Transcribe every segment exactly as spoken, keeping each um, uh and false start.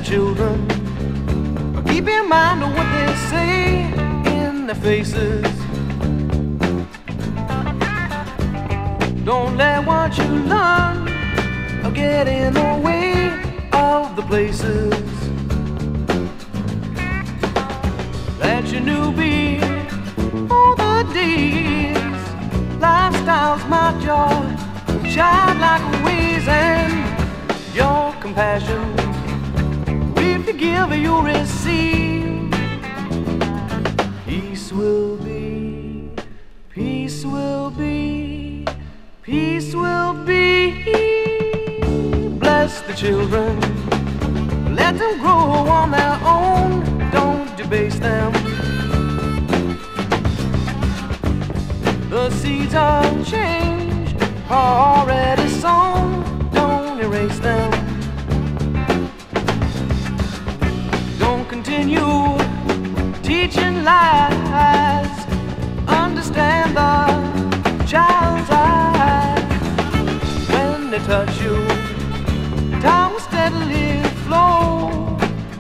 children. Keep in mind what they say in their faces. Don't let what you learn get in the way of the places that you knew be all the days. Lifestyle's my joy, childlike ways, and your compassion. If you give, you receive. Peace will be, peace will be, peace will be. Bless the children, let them grow on their own. Don't debase them. The seeds of change are already sown. Don't erase them. Don't continue teaching lies. Understand the child's eyes. When they touch you, time will steadily flow.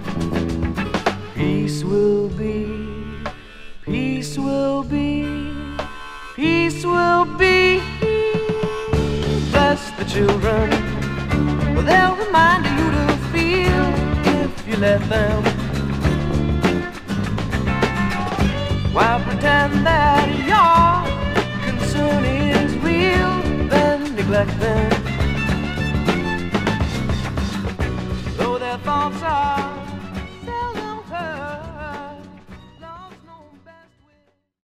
Peace will be, peace will be, peace will be. Bless the children, well, they'll remind you to feel if you let them. Why pretend that your concern is real, then neglect them. Though their thoughts are